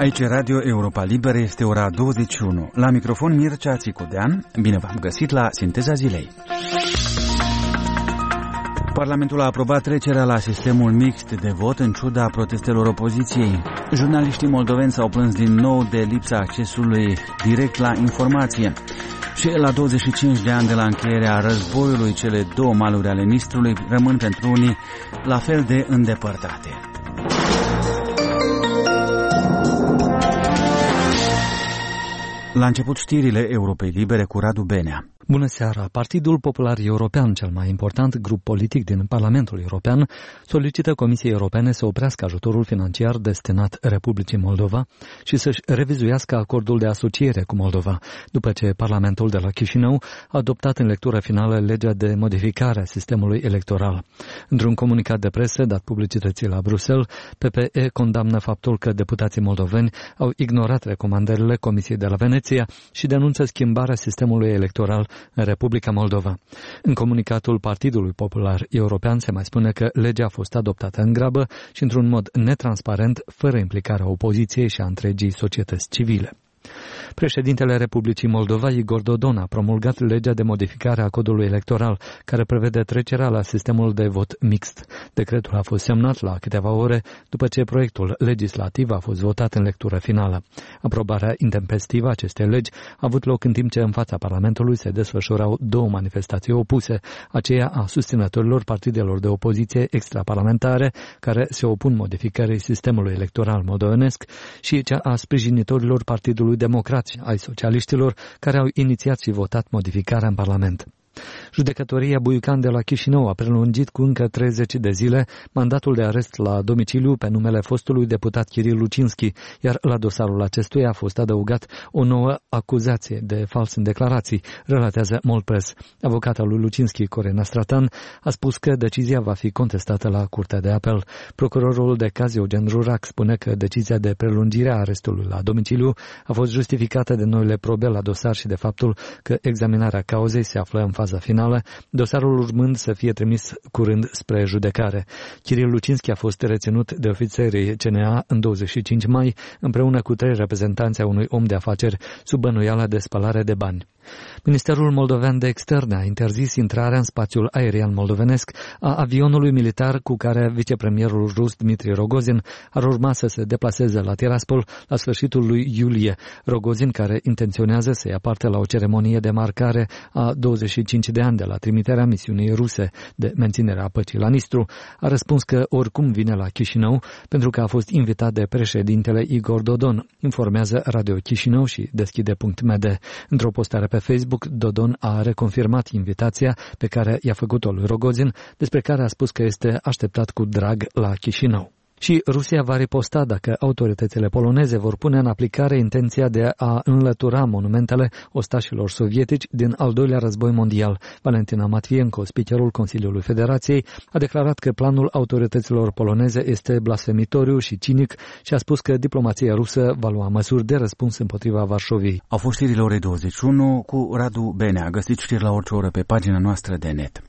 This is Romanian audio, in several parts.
Aici Radio Europa Liberă, este ora 21. La microfon Mircea Țicudean. Bine v-am găsit la Sinteza Zilei. Parlamentul a aprobat trecerea la sistemul mixt de vot în ciuda protestelor opoziției. Jurnaliștii moldoveni s-au plâns din nou de lipsa accesului direct la informație. Și la 25 de ani de la încheierea războiului, cele două maluri ale Nistrului rămân pentru unii la fel de îndepărtate. La început știrile Europei Libere cu Radu Benea. Bună seara! Partidul Popular European, cel mai important grup politic din Parlamentul European, solicită Comisiei Europene să oprească ajutorul financiar destinat Republicii Moldova și să-și revizuiască acordul de asociere cu Moldova, după ce Parlamentul de la Chișinău a adoptat în lectură finală legea de modificare a sistemului electoral. Într-un comunicat de presă dat publicității la Bruxelles, PPE condamnă faptul că deputații moldoveni au ignorat recomandările Comisiei de la Veneția și denunță schimbarea sistemului electoral în Republica Moldova. În comunicatul Partidului Popular European se mai spune că legea a fost adoptată în grabă și într-un mod netransparent, fără implicarea opoziției și a întregii societăți civile. Președintele Republicii Moldova, Igor Dodon, a promulgat legea de modificare a codului electoral, care prevede trecerea la sistemul de vot mixt. Decretul a fost semnat la câteva ore după ce proiectul legislativ a fost votat în lectură finală. Aprobarea intempestivă a acestei legi a avut loc în timp ce în fața Parlamentului se desfășurau două manifestații opuse, aceea a susținătorilor partidelor de opoziție extraparlamentare care se opun modificării sistemului electoral moldovenesc și cea a sprijinitorilor Partidului Democrat ai socialiștilor care au inițiat și votat modificarea în Parlament. Judecătoria Buiucan de la Chișinău a prelungit cu încă 30 de zile mandatul de arest la domiciliu pe numele fostului deputat Kiril Lucinski, iar la dosarul acestuia a fost adăugat o nouă acuzație de fals în declarații, relatează Molpress. Avocata lui Lucinski, Corina Stratan, a spus că decizia va fi contestată la Curtea de Apel. Procurorul de caz Eugen Rurac spune că decizia de prelungire a arestului la domiciliu a fost justificată de noile probe la dosar și de faptul că examinarea cauzei se află în faza finală, dosarul urmând să fie trimis curând spre judecare. Kiril Lucinski a fost reținut de ofițerii CNA în 25 mai, împreună cu 3 reprezentanți ai unui om de afaceri sub bănuială de spălare de bani. Ministerul moldovean de externe a interzis intrarea în spațiul aerian moldovenesc a avionului militar cu care vicepremierul rus Dmitri Rogozin ar urma să se deplaseze la Tiraspol la sfârșitul lui iulie. Rogozin, care intenționează să ia parte la o ceremonie de marcare a 25 de ani de la trimiterea misiunii ruse de menținere a păcii la Nistru, a răspuns că oricum vine la Chișinău pentru că a fost invitat de președintele Igor Dodon, informează Radio Chișinău și Deschide.md. Într-o postare pe Facebook, Dodon a reconfirmat invitația pe care i-a făcut-o lui Rogozin, despre care a spus că este așteptat cu drag la Chișinău. Și Rusia va riposta dacă autoritățile poloneze vor pune în aplicare intenția de a înlătura monumentele ostașilor sovietici din al doilea război mondial. Valentina Matvienko, speakerul Consiliului Federației, a declarat că planul autorităților poloneze este blasfemitoriu și cinic și a spus că diplomația rusă va lua măsuri de răspuns împotriva Varșoviei. Au fost știrile orei 21 cu Radu Benea. Găsiți știri la orice oră pe pagina noastră de net.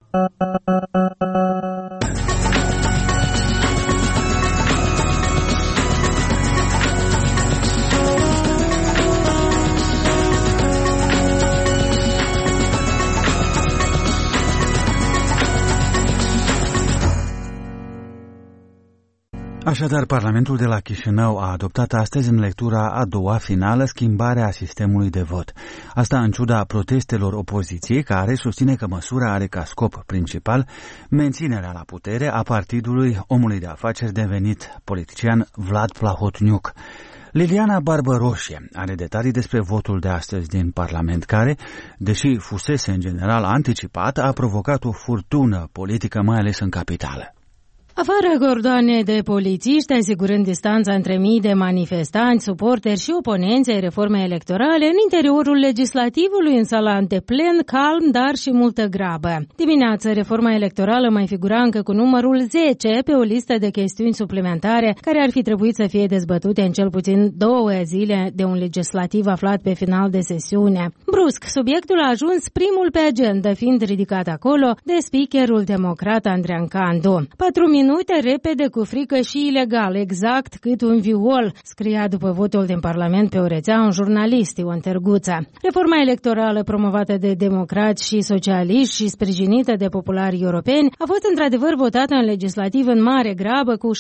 Așadar, Parlamentul de la Chișinău a adoptat astăzi în lectura a doua finală schimbarea sistemului de vot. Asta în ciuda protestelor opoziției, care susține că măsura are ca scop principal menținerea la putere a partidului omului de afaceri devenit politician Vlad Plahotniuc. Liliana Barbăroșie are detalii despre votul de astăzi din Parlament, care, deși fusese în general anticipat, a provocat o furtună politică, mai ales în capitală. Afară cordoane de polițiști, asigurând distanța între mii de manifestanți, suporteri și oponenți ai reformei electorale, în interiorul legislativului, în sala de plen, calm, dar și multă grabă. Dimineață, reforma electorală mai figura încă cu numărul 10 pe o listă de chestiuni suplimentare care ar fi trebuit să fie dezbătute în cel puțin 2 zile de un legislativ aflat pe final de sesiune. Brusc, subiectul a ajuns primul pe agenda, fiind ridicat acolo de speakerul democrat Andrean Candu. 4 minute minute, repede, cu frică și ilegal, exact cât un viol, scria după votul din Parlament pe o rețea un jurnalist, Ion Târguța. Reforma electorală promovată de democrați și socialiști și sprijinită de populari europeni a fost într-adevăr votată în legislativ în mare grabă cu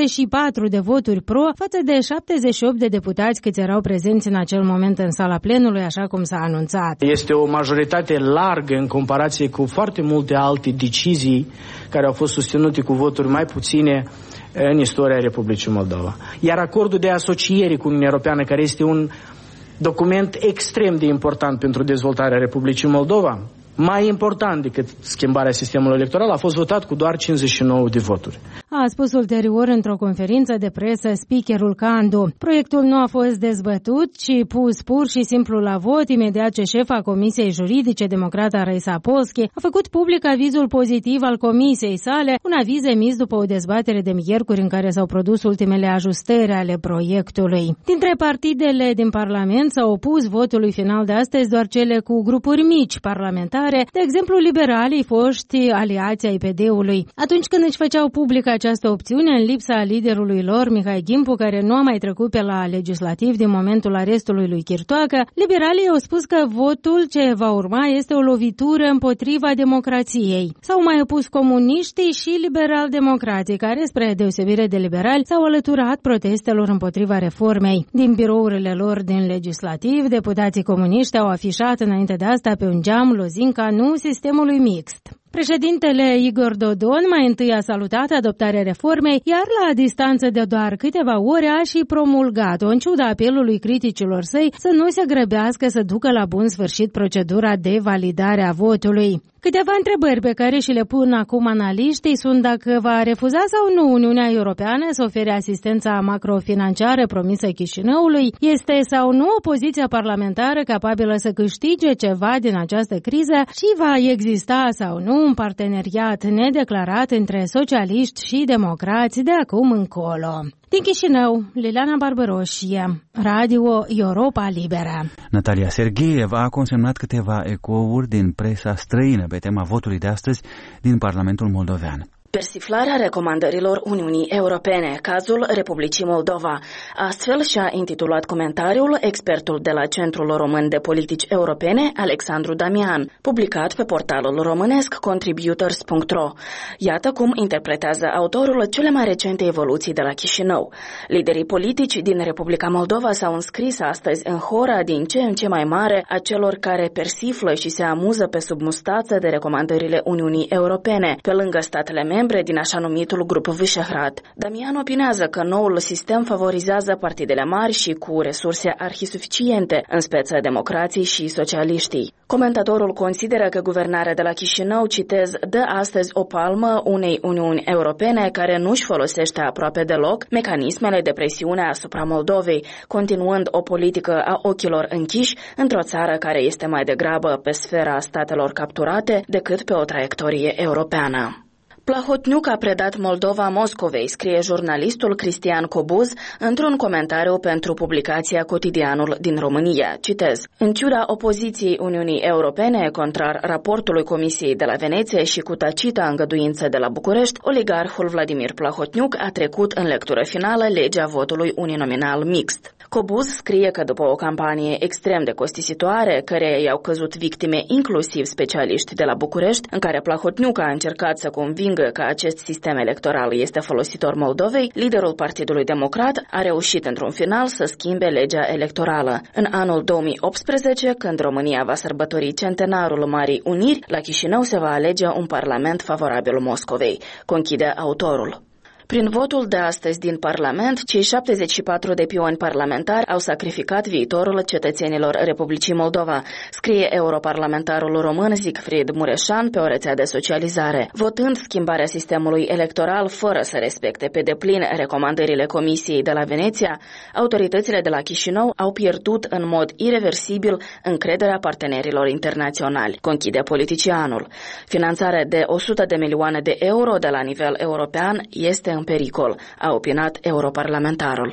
74 de voturi pro față de 78 de deputați câți erau prezenți în acel moment în sala plenului, așa cum s-a anunțat. Este o majoritate largă în comparație cu foarte multe alte decizii care au fost susținute cu voturi mai puține în istoria Republicii Moldova. Iar acordul de asociere cu Uniunea Europeană, care este un document extrem de important pentru dezvoltarea Republicii Moldova, mai important decât schimbarea sistemului electoral, a fost votat cu doar 59 de voturi. A spus ulterior într-o conferință de presă speakerul Candu. Proiectul nu a fost dezbătut, ci pus pur și simplu la vot imediat ce șefa Comisiei Juridice, democrata Raisa Polski, a făcut public avizul pozitiv al comisiei sale, un aviz emis după o dezbatere de miercuri în care s-au produs ultimele ajustări ale proiectului. Dintre partidele din Parlament s-au opus votului final de astăzi doar cele cu grupuri mici parlamentare, de exemplu liberalii foști aliații ai PD-ului. Atunci când își făceau publică această opțiune, în lipsa liderului lor, Mihai Gimpu, care nu a mai trecut pe la legislativ din momentul arestului lui Chirtoacă, liberalii au spus că votul ce va urma este o lovitură împotriva democrației. S-au mai opus comuniștii și liberal-democrații, care, spre deosebire de liberali, s-au alăturat protestelor împotriva reformei. Din birourile lor din legislativ, deputații comuniști au afișat înainte de asta pe un geam lozinca nu sistemului mixt. Președintele Igor Dodon mai întâi a salutat adoptarea reformei, iar la distanță de doar câteva ore a și promulgat-o, în ciuda apelului criticilor săi să nu se grăbească să ducă la bun sfârșit procedura de validare a votului. Câteva întrebări pe care și le pun acum analiștii sunt dacă va refuza sau nu Uniunea Europeană să ofere asistența macrofinanciară promisă Chișinăului, este sau nu o poziție parlamentară capabilă să câștige ceva din această criză și va exista sau nu un parteneriat nedeclarat între socialiști și democrați de acum încolo. Din Chișinău, Liliana Barbaroșie, Radio Europa Liberă. Natalia Sergeev a consemnat câteva ecouri din presa străină pe tema votului de astăzi din Parlamentul Moldovean. Persiflarea recomandărilor Uniunii Europene, cazul Republicii Moldova. Astfel și-a intitulat comentariul expertul de la Centrul Român de Politici Europene, Alexandru Damian, publicat pe portalul românesc contributors.ro. Iată cum interpretează autorul cele mai recente evoluții de la Chișinău. Liderii politici din Republica Moldova s-au înscris astăzi în hora din ce în ce mai mare a celor care persiflă și se amuză pe sub mustață de recomandările Uniunii Europene, pe lângă statele membre din așa numitul grup Visegrad. Damian opinează că noul sistem favorizează partidele mari și cu resurse arhisuficiente, în speță democrații și socialiștii. Comentatorul consideră că guvernarea de la Chișinău, citez, dă astăzi o palmă unei Uniuni Europene care nu-și folosește aproape deloc mecanismele de presiune asupra Moldovei, continuând o politică a ochilor închiși într-o țară care este mai degrabă pe sfera statelor capturate decât pe o traiectorie europeană. Plahotniuc a predat Moldova Moscovei, scrie jurnalistul Cristian Cobuz într-un comentariu pentru publicația Cotidianul din România. Citez. În ciuda opoziției Uniunii Europene, contrar raportului Comisiei de la Veneția și cu tacita îngăduință de la București, oligarhul Vladimir Plahotniuc a trecut în lectură finală legea votului uninominal mixt. Cobuz scrie că după o campanie extrem de costisitoare, căreia i-au căzut victime inclusiv specialiști de la București, în care Plahotniuc a încercat să convingă că acest sistem electoral este folositor Moldovei, liderul Partidului Democrat a reușit într-un final să schimbe legea electorală. În anul 2018, când România va sărbători centenarul Marii Uniri, la Chișinău se va alege un parlament favorabil Moscovei, conchide autorul. Prin votul de astăzi din Parlament, cei 74 de pioni parlamentari au sacrificat viitorul cetățenilor Republicii Moldova, scrie europarlamentarul român Siegfried Mureșan pe o rețea de socializare. Votând schimbarea sistemului electoral fără să respecte pe deplin recomandările Comisiei de la Veneția, autoritățile de la Chișinău au pierdut în mod ireversibil încrederea partenerilor internaționali, conchide politicianul. Finanțarea de 100 de milioane de euro de la nivel european este în pericol, a opinat europarlamentarul.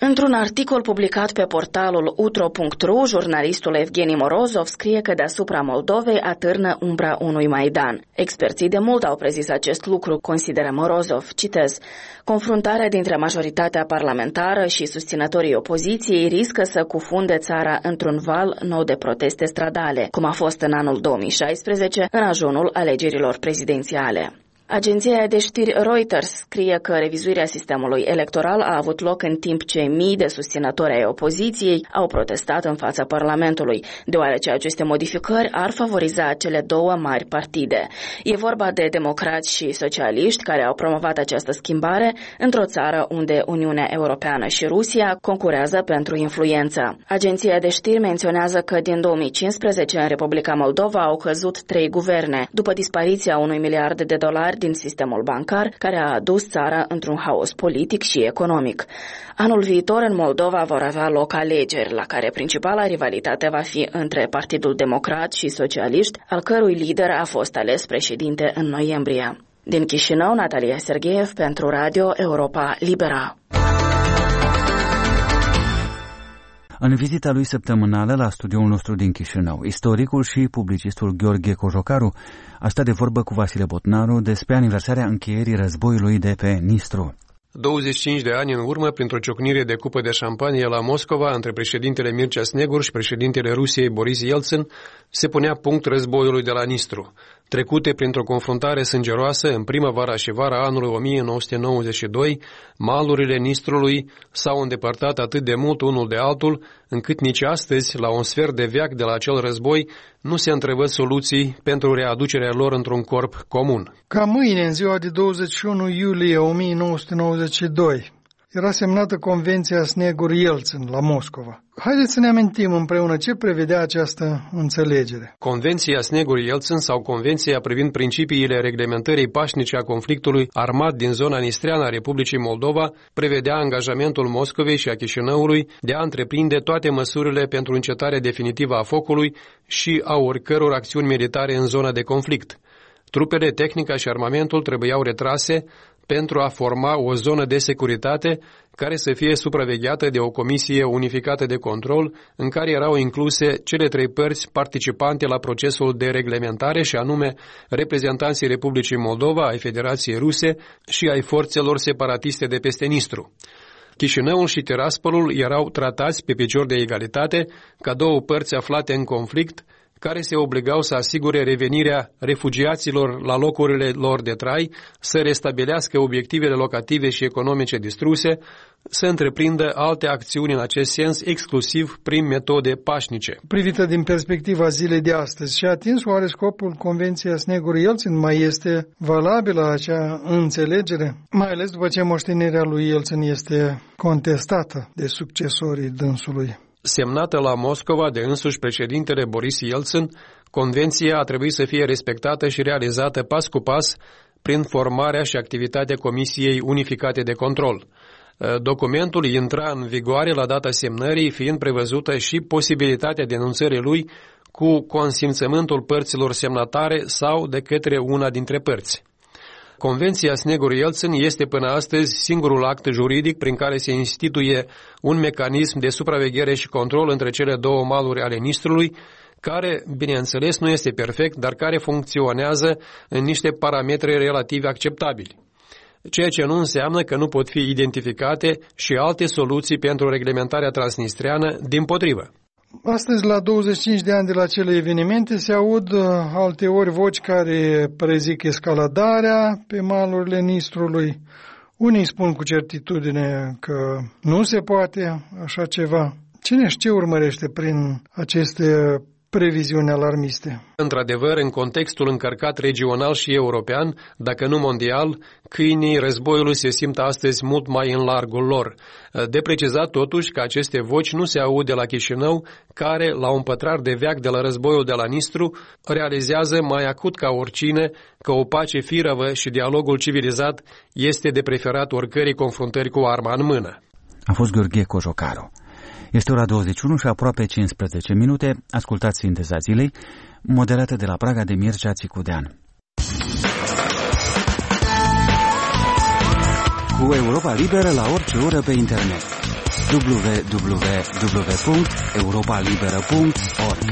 Într-un articol publicat pe portalul utro.ru, jurnalistul Evgeni Morozov scrie că deasupra Moldovei atârnă umbra unui Maidan. Experții de mult au prezis acest lucru, consideră Morozov. Citez: confruntarea dintre majoritatea parlamentară și susținătorii opoziției riscă să cufunde țara într-un val nou de proteste stradale, cum a fost în anul 2016, în ajunul alegerilor prezidențiale. Agenția de știri Reuters scrie că revizuirea sistemului electoral a avut loc în timp ce mii de susținători ai opoziției au protestat în fața Parlamentului, deoarece aceste modificări ar favoriza cele două mari partide. E vorba de democrați și socialiști care au promovat această schimbare într-o țară unde Uniunea Europeană și Rusia concurează pentru influență. Agenția de știri menționează că din 2015 în Republica Moldova au căzut 3 guverne, după dispariția $1 miliard din sistemul bancar, care a adus țara într-un haos politic și economic. Anul viitor în Moldova vor avea loc alegeri, la care principala rivalitate va fi între Partidul Democrat și Socialiști, al cărui lider a fost ales președinte în noiembrie. Din Chișinău, Natalia Sergeev pentru Radio Europa Libera. În vizita lui săptămânală la studioul nostru din Chișinău, istoricul și publicistul Gheorghe Cojocaru a stat de vorbă cu Vasile Botnaru despre aniversarea încheierii războiului de pe Nistru. 25 de ani în urmă, printr-o ciocnire de cupă de șampanie la Moscova între președintele Mircea Snegur și președintele Rusiei Boris Yeltsin, se punea punct războiului de la Nistru. Trecute printr-o confruntare sângeroasă în primăvara și vara anului 1992, malurile Nistrului s-au îndepărtat atât de mult unul de altul, încât nici astăzi, la un sfert de veac de la acel război, nu se întrevăd soluții pentru readucerea lor într-un corp comun. Ca mâine, în ziua de 21 iulie 1992, era semnată Convenția Snegur-Yeltsin la Moscova. Haideți să ne amintim împreună ce prevedea această înțelegere. Convenția Snegur-Yeltsin sau Convenția privind principiile reglementării pașnice a conflictului armat din zona nistreană a Republicii Moldova prevedea angajamentul Moscovei și a Chișinăului de a întreprinde toate măsurile pentru încetarea definitivă a focului și a oricăror acțiuni militare în zona de conflict. Trupele, tehnica și armamentul trebuiau retrase pentru a forma o zonă de securitate care să fie supravegheată de o comisie unificată de control în care erau incluse cele 3 părți participante la procesul de reglementare și anume reprezentanții Republicii Moldova, ai Federației Ruse și ai forțelor separatiste de peste Nistru. Chișinăul și Tiraspolul erau tratați pe picior de egalitate ca 2 părți aflate în conflict care se obligau să asigure revenirea refugiaților la locurile lor de trai, să restabilească obiectivele locative și economice distruse, să întreprindă alte acțiuni în acest sens, exclusiv prin metode pașnice. Privită din perspectiva zilei de astăzi, și-a atins oare scopul Convenția Snegur-Yeltsin? Mai este valabilă acea înțelegere? Mai ales după ce moștenirea lui Yeltsin este contestată de succesorii dânsului. Semnată la Moscova de însuși președintele Boris Yeltsin, convenția a trebuit să fie respectată și realizată pas cu pas prin formarea și activitatea Comisiei Unificate de Control. Documentul intra în vigoare la data semnării, fiind prevăzută și posibilitatea denunțării lui cu consimțământul părților semnatare sau de către una dintre părți. Convenția Snegur-Yeltsin este până astăzi singurul act juridic prin care se instituie un mecanism de supraveghere și control între cele 2 maluri ale Nistrului, care, bineînțeles, nu este perfect, dar care funcționează în niște parametri relativ acceptabili. Ceea ce nu înseamnă că nu pot fi identificate și alte soluții pentru reglementarea transnistreană, dimpotrivă. Astăzi, la 25 de ani de la acele evenimente, se aud alteori voci care prezic escaladarea pe malurile Nistrului. Unii spun cu certitudine că nu se poate așa ceva. Cine știe ce urmărește prin aceste previziuni alarmiste? Într-adevăr, în contextul încărcat regional și european, dacă nu mondial, câinii războiului se simt astăzi mult mai în largul lor. De precizat totuși că aceste voci nu se aud de la Chișinău, care, la un pătrar de veac de la războiul de la Nistru, realizează mai acut ca oricine că o pace firavă și dialogul civilizat este de preferat oricărei confruntări cu arma în mână. A fost Gheorghe Cojocaru. Este ora 21 și aproape 15 minute. Ascultați Sinteza zilei, moderată de la Praga de Mircea Țicudean. Cu Europa Liberă la orice oră pe internet. www.europalibera.org.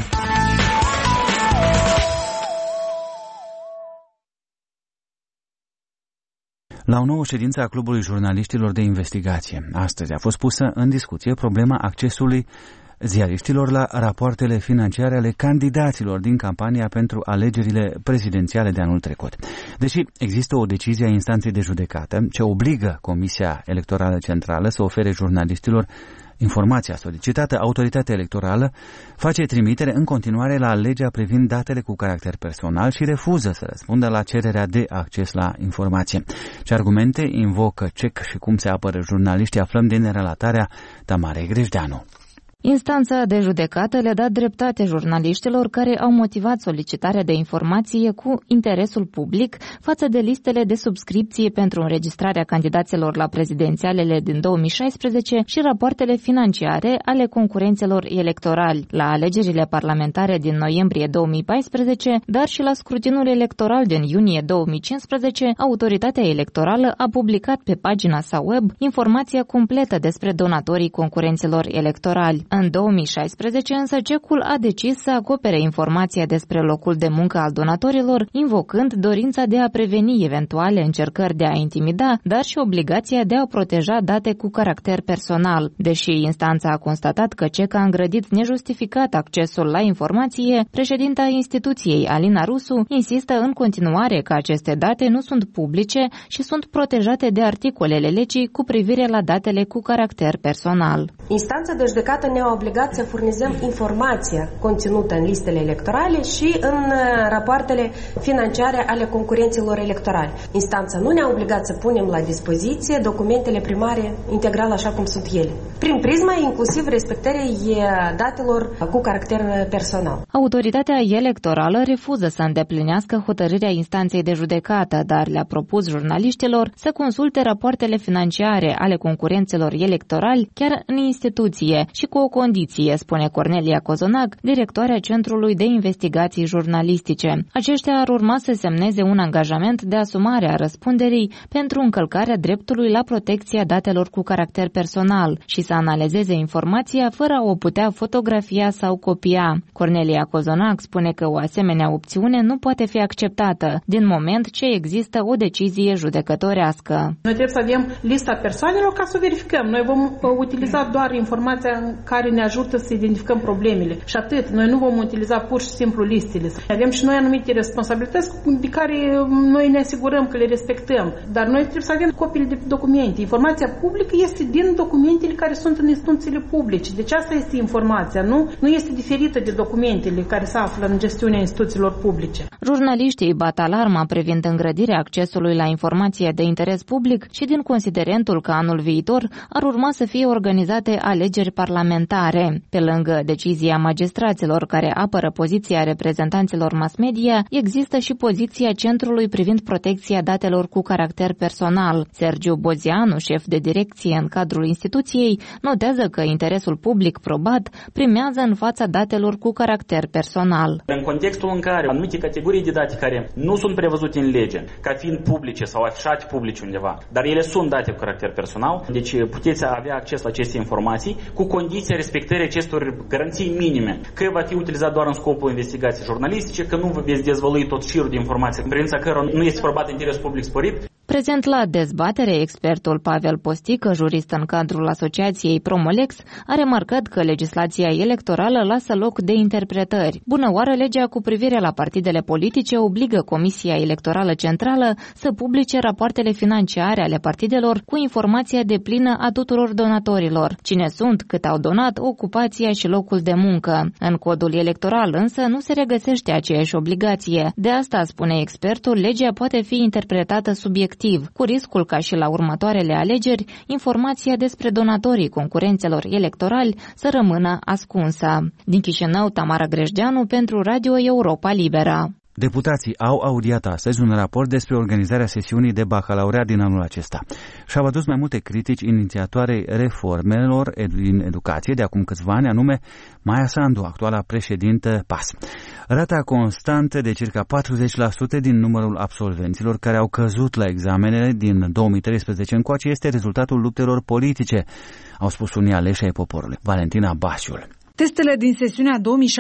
La o nouă ședință a Clubului Jurnaliștilor de Investigație, astăzi a fost pusă în discuție problema accesului ziariștilor la rapoartele financiare ale candidaților din campania pentru alegerile prezidențiale de anul trecut. Deși există o decizie a instanței de judecată ce obligă Comisia Electorală Centrală să ofere jurnaliștilor informația solicitată, autoritatea electorală face trimitere în continuare la legea privind datele cu caracter personal și refuză să răspundă la cererea de acces la informație. Ce argumente invocă CEC și cum se apără jurnaliștii aflăm din relatarea Tamarei Grejdeanu. Instanța de judecată le-a dat dreptate jurnaliștilor care au motivat solicitarea de informație cu interesul public față de listele de subscripție pentru înregistrarea candidaților la prezidențialele din 2016 și rapoartele financiare ale concurenților electorali la alegerile parlamentare din noiembrie 2014, dar și la scrutinul electoral din iunie 2015, autoritatea electorală a publicat pe pagina sa web informația completă despre donatorii concurenților electorali. În 2016, însă, CEC-ul a decis să acopere informația despre locul de muncă al donatorilor, invocând dorința de a preveni eventuale încercări de a intimida, dar și obligația de a proteja date cu caracter personal. Deși instanța a constatat că CEC a îngrădit nejustificat accesul la informație, președinta instituției, Alina Rusu, insistă în continuare că aceste date nu sunt publice și sunt protejate de articolele legii cu privire la datele cu caracter personal. Instanța de judecată ne-a obligat să furnizăm informația conținută în listele electorale și în rapoartele financiare ale concurenților electorali. Instanța nu ne-a obligat să punem la dispoziție documentele primare integral așa cum sunt ele, prin prisma inclusiv respectării datelor cu caracter personal. Autoritatea electorală refuză să îndeplinească hotărârea instanței de judecată, dar le-a propus jurnaliștilor să consulte rapoartele financiare ale concurenților electorali chiar în instituție și cu o condiție, spune Cornelia Cozonac, directoarea Centrului de Investigații Jurnalistice. Aceștia ar urma să semneze un angajament de asumare a răspunderii pentru încălcarea dreptului la protecția datelor cu caracter personal și să analizeze informația fără a o putea fotografia sau copia. Cornelia Cozonac spune că o asemenea opțiune nu poate fi acceptată, din moment ce există o decizie judecătorească. Noi trebuie să avem lista persoanelor ca să verificăm. Noi vom utiliza doar informația care ne ajută să identificăm problemele. Și atât. Noi nu vom utiliza pur și simplu listele. Avem și noi anumite responsabilități de care noi ne asigurăm că le respectăm. Dar noi trebuie să avem copiile de documente. Informația publică este din documentele care sunt în instituțiile publice. Deci asta este informația, nu este diferită de documentele care se află în gestiunea instituțiilor publice. Jurnaliștii bat alarma privind îngrădirea accesului la informație de interes public și din considerentul că anul viitor ar urma să fie organizate alegeri parlamentare. Pe lângă decizia magistraților care apără poziția reprezentanților mass media, există și poziția Centrului privind protecția datelor cu caracter personal. Sergiu Bozianu, șef de direcție în cadrul instituției, notează că interesul public probat primează în fața datelor cu caracter personal. În contextul în care anumite categorii de date care nu sunt prevăzute în lege, ca fiind publice sau afișate publice undeva, dar ele sunt date cu caracter personal, deci puteți avea acces la aceste informații cu condiția respectării acestor garanții minime, că va fi utilizat doar în scopul investigației jurnalistice, că nu vă veți dezvălui tot șirul de informații, în privința cărora nu este probat interesul public sporit. Prezent la dezbatere, expertul Pavel Postică, jurist în cadrul asociației Promolex, a remarcat că legislația electorală lasă loc de interpretări. Bunăoară, legea cu privire la partidele politice obligă Comisia Electorală Centrală să publice rapoartele financiare ale partidelor cu informația deplină a tuturor donatorilor, cine sunt, cât au donat, ocupația și locul de muncă. În codul electoral însă nu se regăsește aceeași obligație. De asta, spune expertul, legea poate fi interpretată subiectiv, cu riscul ca și la următoarele alegeri, informația despre donatorii concurenților electorali să rămână ascunsă. Din Chișinău, Tamara Grejdeanu pentru Radio Europa Libera. Deputații au audiat astăzi un raport despre organizarea sesiunii de bacalaureat din anul acesta și au adus mai multe critici inițiatoarei reformelor din educație de acum câțiva ani, anume Maia Sandu, actuala președintă PAS. Rata constantă de circa 40% din numărul absolvenților care au căzut la examenele din 2013 încoace este rezultatul luptelor politice, au spus unii aleși ai poporului. Valentina Basiul. Testele din sesiunea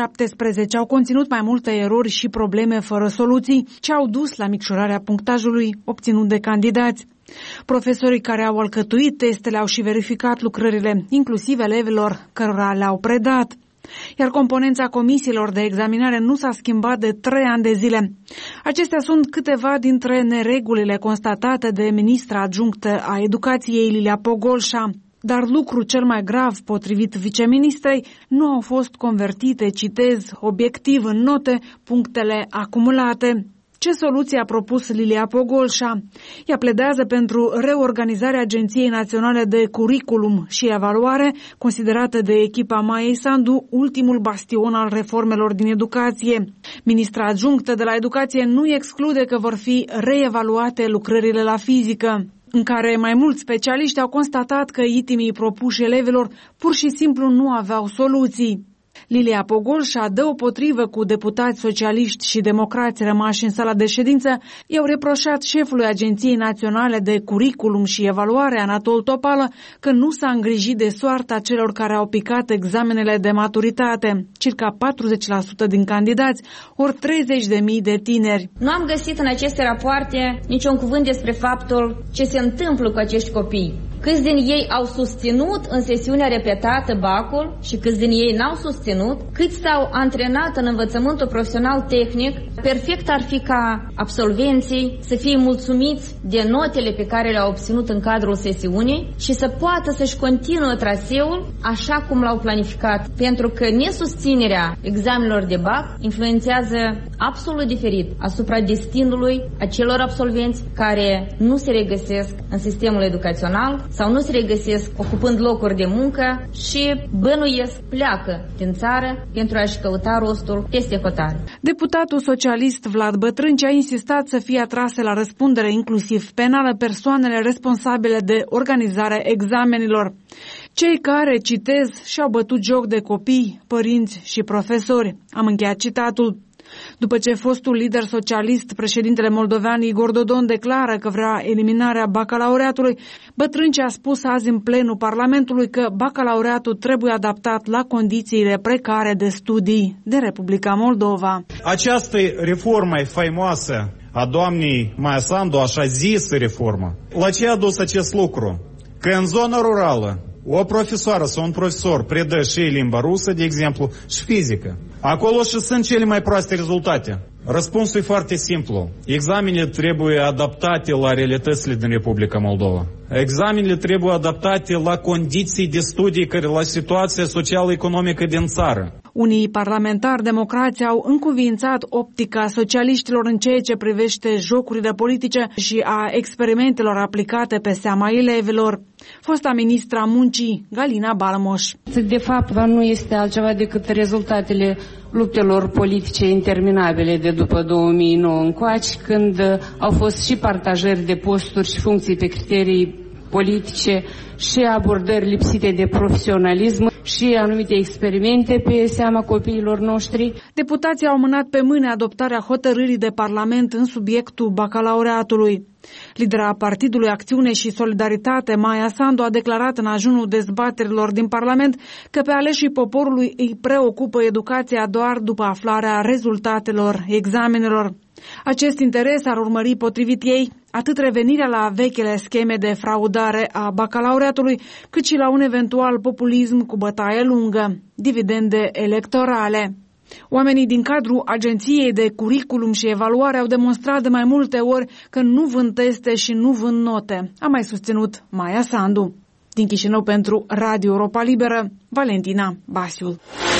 2017 au conținut mai multe erori și probleme fără soluții, ce au dus la micșorarea punctajului obținut de candidați. Profesorii care au alcătuit testele au și verificat lucrările, inclusiv elevilor cărora le-au predat. Iar componența comisiilor de examinare nu s-a schimbat de 3 ani de zile. Acestea sunt câteva dintre neregulile constatate de ministra adjunctă a educației Lilia Pogolșa. Dar lucru cel mai grav, potrivit viceministrei, nu au fost convertite, citez, obiectiv în note, punctele acumulate. Ce soluție a propus Lilia Pogolșa? Ea pledează pentru reorganizarea Agenției Naționale de Curriculum și Evaluare, considerată de echipa Maiei Sandu ultimul bastion al reformelor din educație. Ministra adjunctă de la educație nu exclude că vor fi reevaluate lucrările la fizică, în care mai mulți specialiști au constatat că itemii propuși elevilor pur și simplu nu aveau soluții. Lilia Pogolșa, deopotrivă cu deputați socialiști și democrați rămași în sala de ședință, i-au reproșat șefului Agenției Naționale de Curriculum și Evaluare, Anatol Topală, că nu s-a îngrijit de soarta celor care au picat examenele de maturitate, circa 40% din candidați, ori 30.000 de tineri. Nu am găsit în aceste rapoarte niciun cuvânt despre faptul ce se întâmplă cu acești copii. Câți din ei au susținut în sesiunea repetată BAC-ul și câți din ei n-au susținut, câți s-au antrenat în învățământul profesional tehnic. Perfect ar fi ca absolvenții să fie mulțumiți de notele pe care le-au obținut în cadrul sesiunii și să poată să-și continuă traseul așa cum l-au planificat, pentru că nesusținerea examenelor de BAC influențează absolut diferit asupra destinului acelor absolvenți care nu se regăsesc în sistemul educațional sau nu se regăsesc ocupând locuri de muncă și bănuiesc pleacă din țară pentru a-și căuta rostul peste hotare. Deputatul socialist Vlad Bătrânci a insistat să fie atrase la răspundere inclusiv penală persoanele responsabile de organizarea examenelor. Cei care, citez, și-au bătut joc de copii, părinți și profesori. Am încheiat citatul. După ce fostul lider socialist, președintele moldovean Igor Dodon, declară că vrea eliminarea bacalaureatului, Bătrânci a spus azi în plenul Parlamentului că bacalaureatul trebuie adaptat la condițiile precare de studii de Republica Moldova. Această reformă faimoasă a doamnei Maia Sandu, așa zisă reformă, la ce a dus acest lucru? Că în zona rurală o profesoară sau un profesor predă și limba rusă, de exemplu, și fizică. Acolo și sunt cele mai proaste rezultate. Răspunsul e foarte simplu. Examenele trebuie adaptate la realitățile din Republica Moldova. Examenele trebuie adaptate la condiții de studii, la situația social-economică din țară. Unii parlamentari democrați au încuviințat optica socialiștilor în ceea ce privește jocurile politice și a experimentelor aplicate pe seama elevilor. Fosta ministra muncii, Galina Balmoș. De fapt, nu este altceva decât rezultatele luptelor politice interminabile de după 2009 încoace, când au fost și partajări de posturi și funcții pe criterii politice și abordări lipsite de profesionalism și anumite experimente pe seama copiilor noștri. Deputații au mânat pe mâine adoptarea hotărârii de Parlament în subiectul bacalaureatului. Lidera Partidului Acțiune și Solidaritate, Maia Sandu, a declarat în ajunul dezbaterilor din Parlament că pe aleșii poporului îi preocupă educația doar după aflarea rezultatelor examenelor. Acest interes ar urmări, potrivit ei, atât revenirea la vechile scheme de fraudare a bacalaureatului, cât și la un eventual populism cu bătaie lungă, dividende electorale. Oamenii din cadrul Agenției de Curriculum și Evaluare au demonstrat de mai multe ori că nu vând teste și nu vând note, a mai susținut Maia Sandu. Din Chișinău pentru Radio Europa Liberă, Valentina Basiul.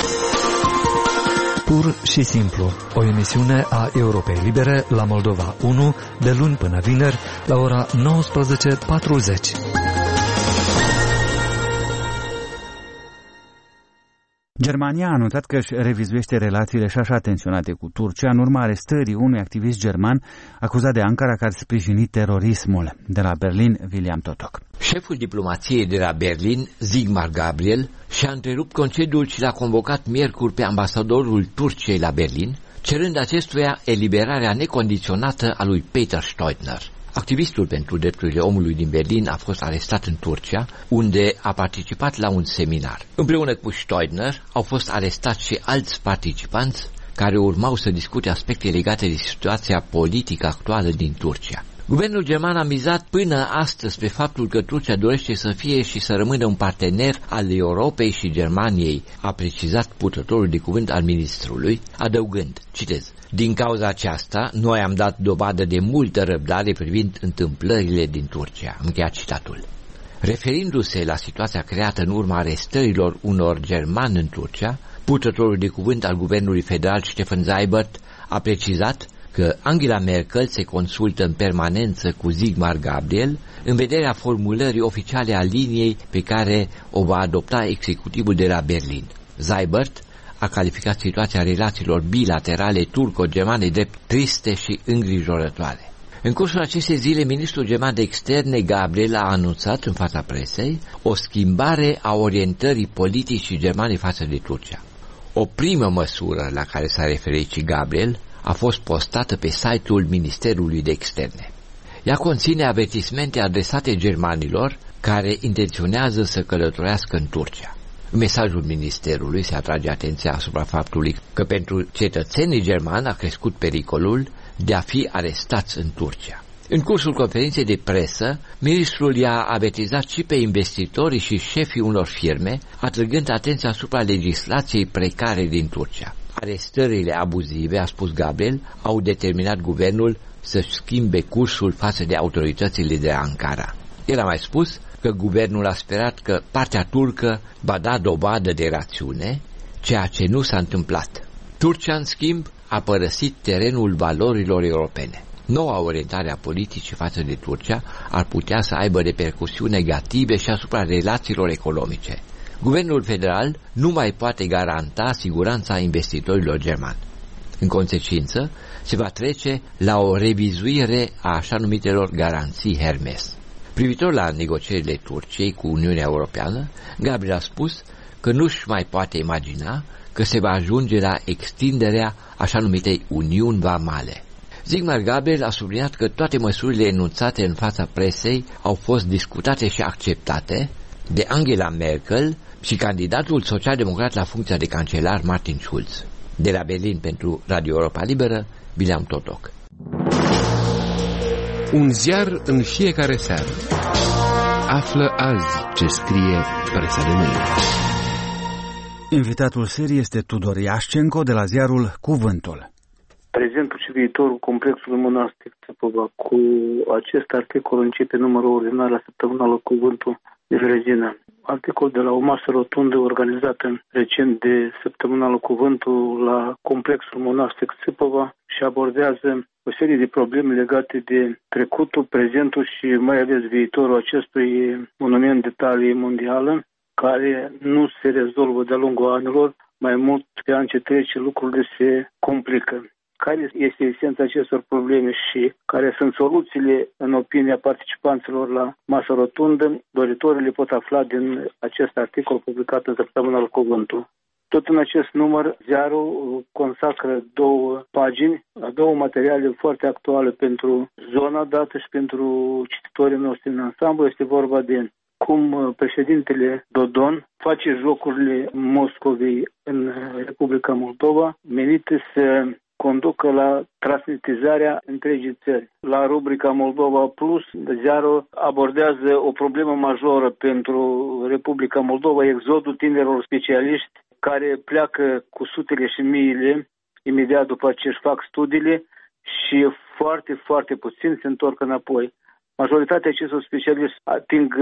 Pur și simplu, o emisiune a Europei Libere la Moldova 1, de luni până vineri, la ora 19:40. Germania a anunțat că își revizuiește relațiile și așa tensionate cu Turcia în urma arestării unui activist german acuzat de Ankara că ar sprijini terorismul. De la Berlin, William Totok. Șeful diplomației de la Berlin, Sigmar Gabriel, și-a întrerupt concediul și l-a convocat miercuri pe ambasadorul Turciei la Berlin cerând acestuia eliberarea necondiționată a lui Peter Steudner. Activistul pentru drepturile omului din Berlin a fost arestat în Turcia, unde a participat la un seminar. Împreună cu Steudner au fost arestați și alți participanți care urmau să discute aspecte legate de situația politică actuală din Turcia. Guvernul german a mizat până astăzi pe faptul că Turcia dorește să fie și să rămână un partener al Europei și Germaniei, a precizat purtătorul de cuvânt al ministrului, adăugând, citez, din cauza aceasta, noi am dat dovadă de multă răbdare privind întâmplările din Turcia, încheiat citatul. Referindu-se la situația creată în urma arestărilor unor germani în Turcia, purtătorul de cuvânt al guvernului federal Stefan Seibert a precizat că Angela Merkel se consultă în permanență cu Sigmar Gabriel în vederea formulării oficiale a liniei pe care o va adopta executivul de la Berlin. Seibert a calificat situația relațiilor bilaterale turco-germane drept triste și îngrijorătoare. În cursul acestei zile, ministrul german de externe Gabriel a anunțat în fața presei o schimbare a orientării politicii germane față de Turcia. O primă măsură la care s-a referit și Gabriel a fost postată pe site-ul Ministerului de Externe. Ea conține avertismente adresate germanilor care intenționează să călătorească în Turcia. În mesajul ministerului se atrage atenția asupra faptului că pentru cetățenii germani a crescut pericolul de a fi arestați în Turcia. În cursul conferinței de presă, ministrul i-a avertizat și pe investitorii și șefii unor firme, atrăgând atenția asupra legislației precare din Turcia. Arestările abuzive, a spus Gabriel, au determinat guvernul să-și schimbe cursul față de autoritățile de Ankara. El a mai spus că guvernul a sperat că partea turcă va da dovadă de rațiune, ceea ce nu s-a întâmplat. Turcia, în schimb, a părăsit terenul valorilor europene. Noua orientare a politicii față de Turcia ar putea să aibă repercusiuni negative și asupra relațiilor economice. Guvernul federal nu mai poate garanta siguranța investitorilor germani. În consecință, se va trece la o revizuire a așa numitelor garanții Hermes. Privitor la negocierile Turciei cu Uniunea Europeană, Gabriel a spus că nu-și mai poate imagina că se va ajunge la extinderea așa numitei Uniuni Vamale. Sigmar Gabriel a subliniat că toate măsurile enunțate în fața presei au fost discutate și acceptate de Angela Merkel și candidatul social-democrat la funcția de cancelar Martin Schulz. De la Berlin pentru Radio Europa Liberă, Bileam Totoc. Un ziar în fiecare seară. Află azi ce scrie presa de mâine. Invitatul serii este Tudor Iașcenco de la ziarul Cuvântul. Prezentul și viitorul complexului monastic Țăpăva. Cu acest articol începe numărul ordinar la săptămânală Cuvântul de Vrezina. Articol de la o masă rotundă organizată recent de săptămânală Cuvântul la complexul monastic Țăpăva și abordează o serie de probleme legate de trecutul, prezentul și mai ales viitorul acestui monument de talie mondială, care nu se rezolvă de-a lungul anilor, mai mult pe an ce trece lucrurile se complică. Care este esența acestor probleme și care sunt soluțiile, în opinia participanților la masă rotundă, doritorii le pot afla din acest articol publicat în săptămânal Cuvântul. Tot în acest număr, ziarul consacră două pagini, două materiale foarte actuale pentru zona dată și pentru cititorii noștri în ansamblu. Este vorba de cum președintele Dodon face jocurile Moscovei în Republica Moldova, menite să conducă la transnetizarea întregii țări. La rubrica Moldova Plus, ziarul abordează o problemă majoră pentru Republica Moldova, exodul tinerilor specialiști care pleacă cu sutele și miile imediat după ce își fac studiile și foarte, foarte puțin se întorc înapoi. Majoritatea acestor specialiști ating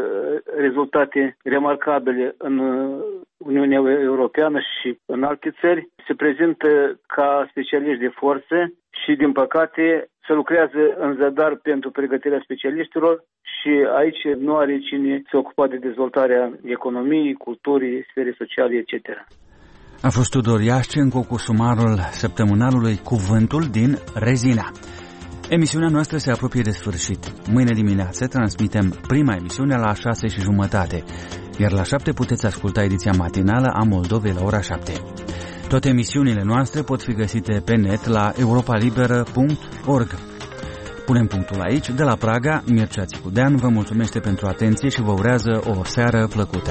rezultate remarcabile în Uniunea Europeană și în alte țări. Se prezintă ca specialiști de forță și, din păcate, se lucrează în zadar pentru pregătirea specialiștilor și aici nu are cine se ocupa de dezvoltarea economiei, culturii, sferei sociale, etc. A fost Tudor Iașcenco cu sumarul săptămânalului Cuvântul din Rezina. Emisiunea noastră se apropie de sfârșit. Mâine dimineață transmitem prima emisiune la 6:30, iar la 7 puteți asculta ediția matinală a Moldovei la ora 7. Toate emisiunile noastre pot fi găsite pe net la europalibera.org. Punem punctul aici. De la Praga, Mircea Țicudean vă mulțumește pentru atenție și vă urează o seară plăcută.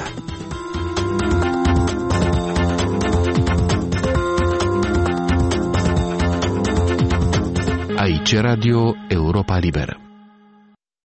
Aici Radio Europa Liberă.